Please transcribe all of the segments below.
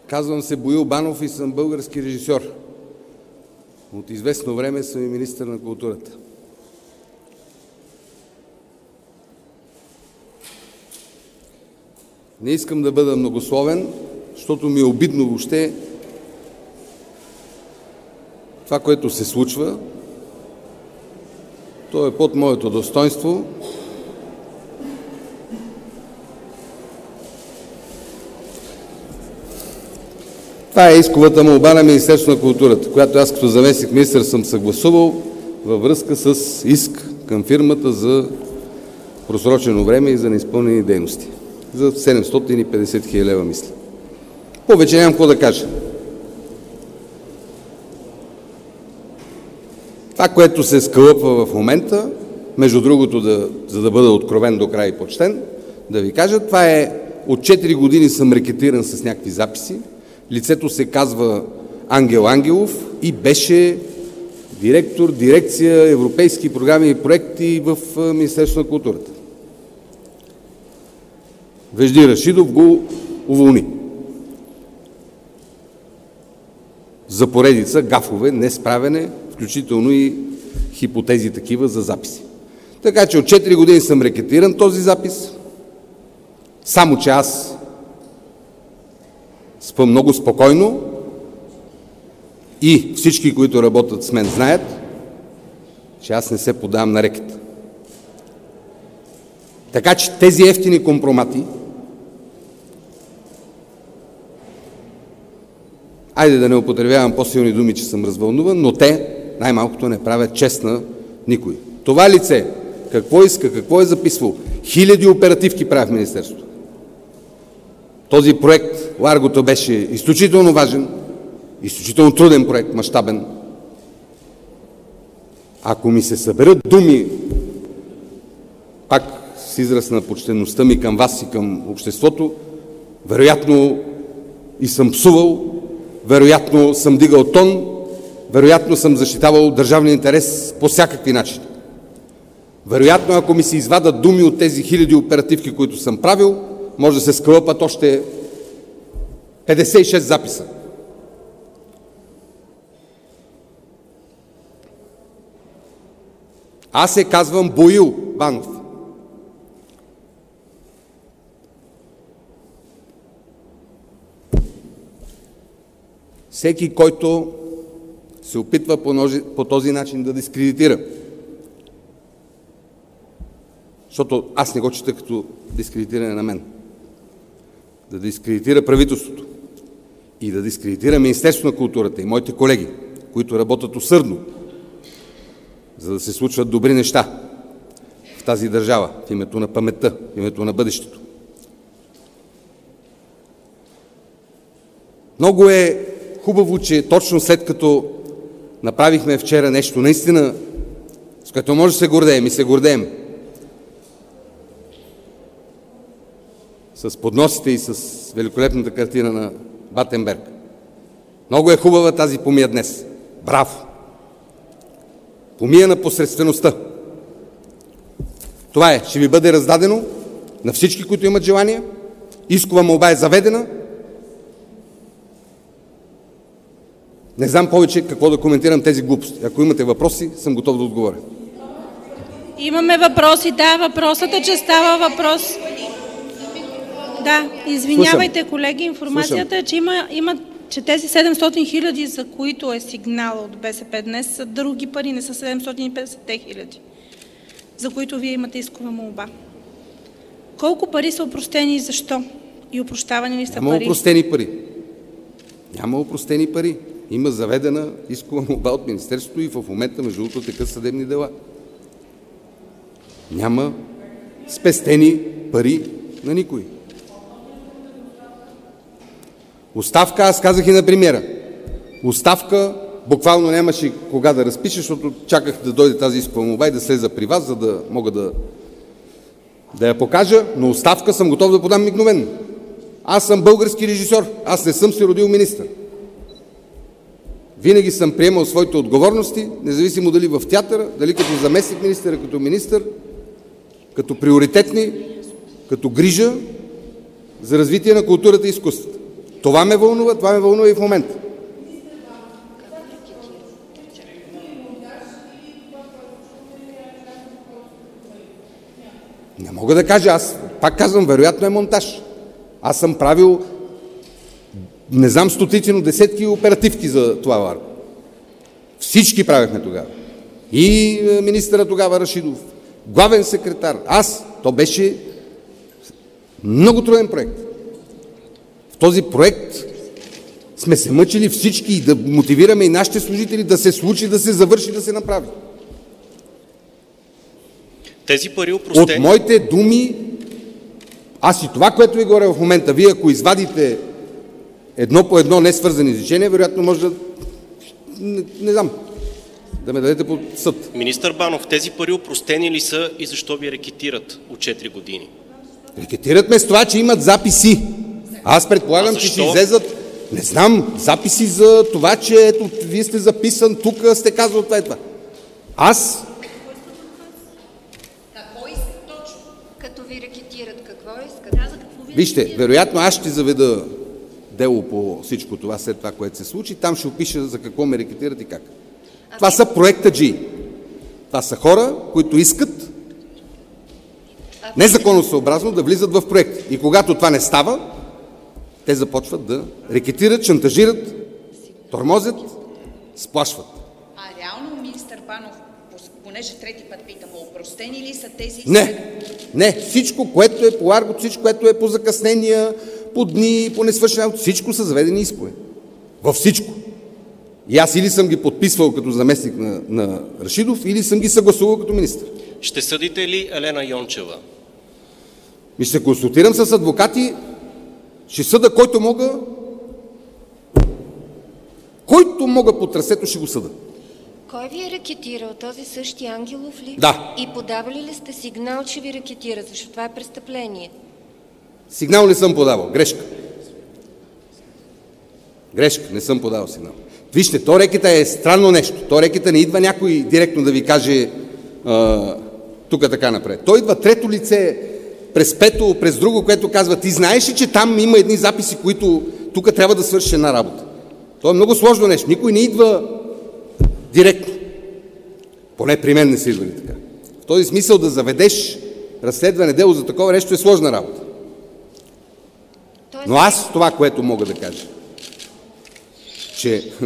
Казвам се Боил Банов и съм български режисьор. От известно време съм и министър на културата. Не искам да бъда многословен, защото ми е обидно въобще това, което се случва. То е под моето достоинство. Това е исковата молба на Министерството на културата, която аз като заместник-министър съм съгласувал във връзка с иск към фирмата за просрочено време и за неизпълнени дейности. За 750 хиляди лева, мисля. Повече нямам какво да кажа. Това, което се скълъпва в момента, между другото, за да бъда откровен до край и почтен, да ви кажа, това е от 4 години съм рекетиран с някакви записи. Лицето се казва Ангел Ангелов и беше директор дирекция Европейски програми и проекти в Министерството на културата. Вежди Рашидов го уволни. За поредица гафове, несправене, включително и хипотези такива за записи. Така че от 4 години съм рекетиран този запис, само че аз спам много спокойно и всички, които работят с мен, знаят, че аз не се подавам на рекет. Така че тези евтини компромати, айде да не употребявам по-силни думи, че съм развълнуван, но те най-малкото не правят чест на никой. Това лице, какво иска, какво е записвал? Хиляди оперативки прави в Министерството. Този проект, Ларгото, беше изключително важен, изключително труден проект, мащабен. Ако ми се съберат думи, пак с израз на почтеността ми към вас и към обществото, вероятно и съм псувал, вероятно съм дигал тон, вероятно съм защитавал държавния интерес по всякакви начини. Вероятно, ако ми се извадат думи от тези хиляди оперативки, които съм правил, може да се скълъпат още 56 записа. Аз се казвам Боил Банов. Всеки, който се опитва по този начин да дискредитира, защото аз не го чета като дискредитиране на мен, да дискредитира правителството и да дискредитира Министерството на културата и моите колеги, които работят усърдно, за да се случват добри неща в тази държава, в името на паметта, в името на бъдещето. Много е хубаво, че точно след като направихме вчера нещо наистина, с което може да се гордеем и се гордеем, с подносите и с великолепната картина на Батенберг. Много е хубава тази помия днес. Браво! Помия на посредствеността. Това е. Ще ви бъде раздадено на всички, които имат желание. Искова молба е заведена. Не знам повече какво да коментирам тези глупости. Ако имате въпроси, съм готов да отговоря. Имаме въпроси. Да, въпросът е, че става въпрос. Да, извинявайте, колеги. Информацията е, че тези 700 хиляди, за които е сигнал от БСП днес, са други пари, не са 750 хиляди, за които вие имате искова молба. Колко пари са опростени и защо? И опрощавани ли са пари? Няма опростени пари. Няма опростени пари. Има заведена искова молба от Министерството и в момента, между другото, текат съдебни дела. Няма спестени пари на никой. Оставка, аз казах и на премиера. Оставка буквално нямаше кога да разпише, защото чаках да дойде тази искова молба и да слеза при вас, за да мога да я покажа, но оставка съм готов да подам мигновено. Аз съм български режисьор, аз не съм се родил министър. Винаги съм приемал своите отговорности, независимо дали в театъра, дали като заместник министър, като министър, като приоритетни, като грижа за развитие на културата и изкуствата. Това ме вълнува и в момента. Не мога да кажа, аз пак казвам, вероятно е монтаж. Аз съм правил, не знам стотици, но десетки оперативки за това Ларго. Всички правихме тогава. И министъра тогава Рашидов, главен секретар, аз. То беше много труден проект. В този проект сме се мъчили всички и да мотивираме и нашите служители да се случи, да се завърши, да се направи. Тези пари опростени... От моите думи, аз и това, което ви говоря в момента, вие ако извадите едно по едно несвързани изречения, вероятно може да, не знам, да ме дадете под съд. Министър Банов, тези пари опростени ли са и защо ви рекетират от 4 години? Рекетират ме с това, че имат записи. Аз предполагам, че ще излезат, не знам, записи за това, че ето, вие сте записан, тук сте казал това и това. Аз... Какво искат точно? Като ви рекетират, какво искат? Вижте, вероятно аз ще заведа дело по всичко това, след това, което се случи. Там ще опиша за какво ме рекетират и как. Това са проектаджии. Това са хора, които искат незаконосъобразно да влизат в проект. И когато това не става, те започват да рекетират, шантажират, тормозят, сплашват. А реално, министър Банов, понеже трети път питам, опростени ли са тези... Не, всичко, което е по Ларго, всичко, което е по закъснения, по дни, по несвършена, всичко са заведени искове. Във всичко. И аз или съм ги подписвал като заместник на Рашидов, или съм ги съгласувал като министър. Ще съдите ли Елена Йончева? И ще консултирам с адвокати, ще съда който мога по трасето, ще го съда. Кой ви е рекетирал? Този същия Ангелов ли? Да. И подавали ли сте сигнал, че ви рекетира, защото това е престъпление? Сигнал не съм подавал. Грешка. Не съм подавал сигнал. Вижте, то рекета е странно нещо. То рекета не идва някой директно да ви каже тук така напред. Той идва трето лице, през пето, през друго, което казва, ти знаеш ли, че там има едни записи, които тук трябва да свършиш една работа. То е много сложно нещо. Никой не идва директно. Поне при мен не са идвали така. В този смисъл да заведеш разследване дело за такова нещо е сложна работа. Но аз това, което мога да кажа, че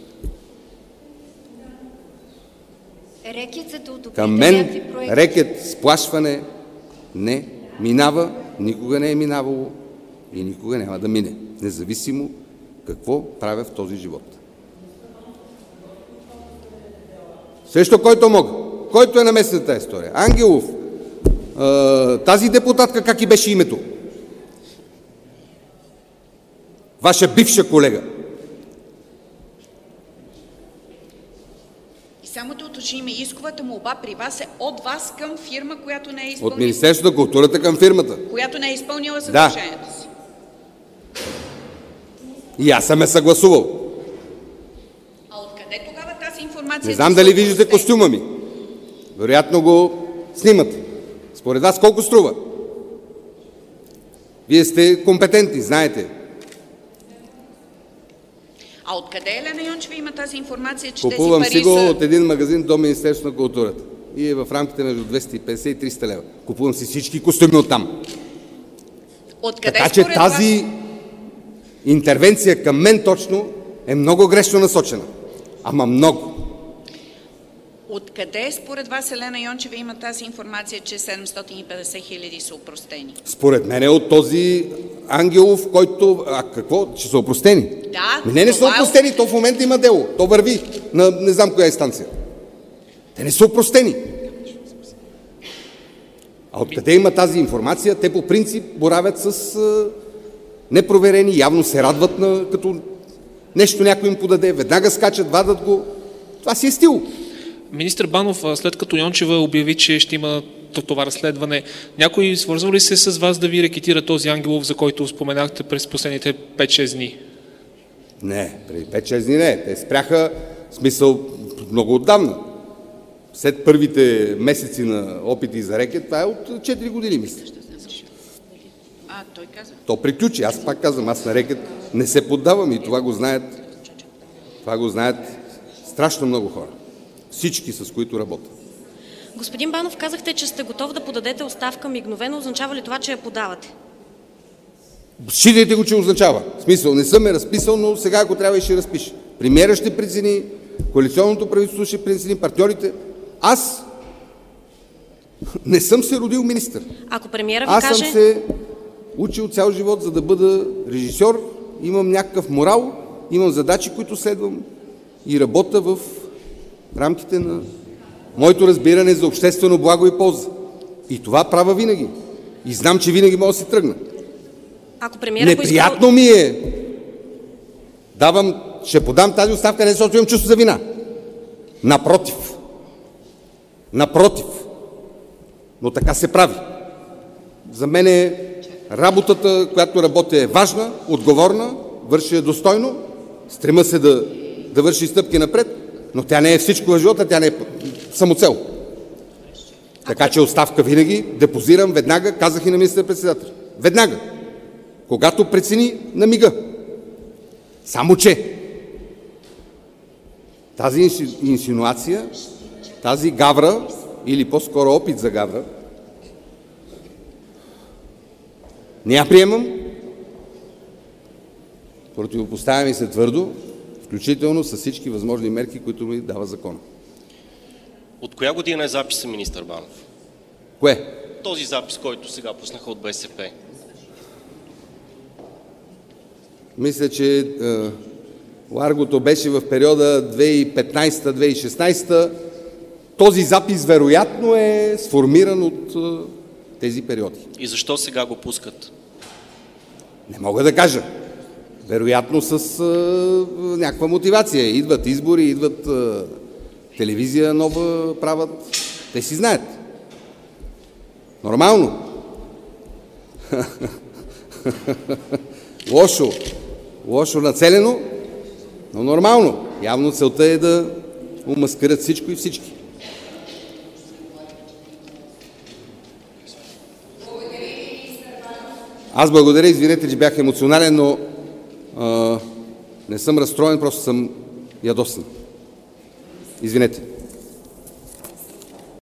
рекет, за да одобрите към мен някакви проекти. рекет, сплашване не минава, никога не е минавало и никога няма да мине, независимо какво правя в този живот. Също който мога, който е намесен в тази история. Ангелов, тази депутатка, как и беше името? Ваша бивша колега. И само да уточним, исковата молба при вас е от вас към фирма, която не е изпълнила. От Министерството на културата към фирмата. Която не е изпълнила задължението си. И аз съм е съгласувал. А откъде тогава тази информация? Не знам дали виждате костюма ми. Вероятно го снимате. Според вас колко струва? Вие сте компетентни, знаете. А откъде Елена Йончева има тази информация, че Купувам тези пари си го са... от един магазин до Министерството на културата. И е в рамките между 250 и 300 лева. Купувам си всички костюми оттам. Откъде Така че според тази вас... интервенция към мен точно е много грешно насочена. Ама много. Откъде според вас Елена Йончева има тази информация, че 750 хиляди са опростени? Според мен е от този Ангелов, който... А какво? Че са опростени? Да. Не са опростени, то в момента има дело. То върви на не знам коя инстанция. Те не са опростени. А откъде има тази информация? Те по принцип боравят с непроверени, явно се радват на като нещо някой им подаде, веднага скачат, вадат го. Това си е стил. Министър Банов, след като Йончева обяви, че ще има това разследване, някой свързва ли се с вас да ви рекетира този Ангелов, за който споменахте през последните 5-6 дни? Не, преди 5-6 дни не. Те спряха, в смисъл, много отдавна. След първите месеци на опити за рекет, това е от 4 години, мисля. Той каза. То приключи. Аз пак казвам, аз на рекет не се поддавам и това го знаят страшно много хора. Всички, с които работя. Господин Банов, казахте, че сте готов да подадете оставка мигновено. Означава ли това, че я подавате? Считайте го, че означава. В смисъл, не съм я разписал, но сега, ако трябва, и ще разпиша. Премиерът ще прецени, коалиционното правителство ще прецени, партньорите. Аз не съм се родил министър. Ако премиерът ви Аз каже... съм се учил цял живот, за да бъда режисьор, имам някакъв морал, имам задачи, които следвам и работя в рамките на моето разбиране за обществено благо и полза. И това правя винаги. И знам, че винаги мога да си тръгна. Ако премиерът Неприятно ми е. Ще подам тази оставка, не защото имам чувство за вина. Напротив. Но така се прави. За мен работата, която работя, е важна, отговорна, върши я достойно, стрема се да върши стъпки напред, но тя не е всичко в живота, тя не е самоцел. Така че оставка винаги, депозирам веднага, казах и на министър-председател. Веднага. Когато прецени на мига. Само че тази инсинуация, тази гавра, или по-скоро опит за гавра, не я приемам, противопоставям и се твърдо, включително с всички възможни мерки, които ми дава закон. От коя година е записа, министър Банов? Кое? Този запис, който сега пуснаха от БСП. Мисля, че Ларгото беше в периода 2015-2016. Този запис вероятно е сформиран от тези периоди. И защо сега го пускат? Не мога да кажа. Вероятно с някаква мотивация. Идват избори, идват телевизия нова правят. Те си знаят. Нормално. Лошо нацелено, но нормално. Явно целта е да умаскарят всичко и всички. Аз благодаря, извинете, че бях емоционален, но не съм разстроен, просто съм ядосан. Извинете.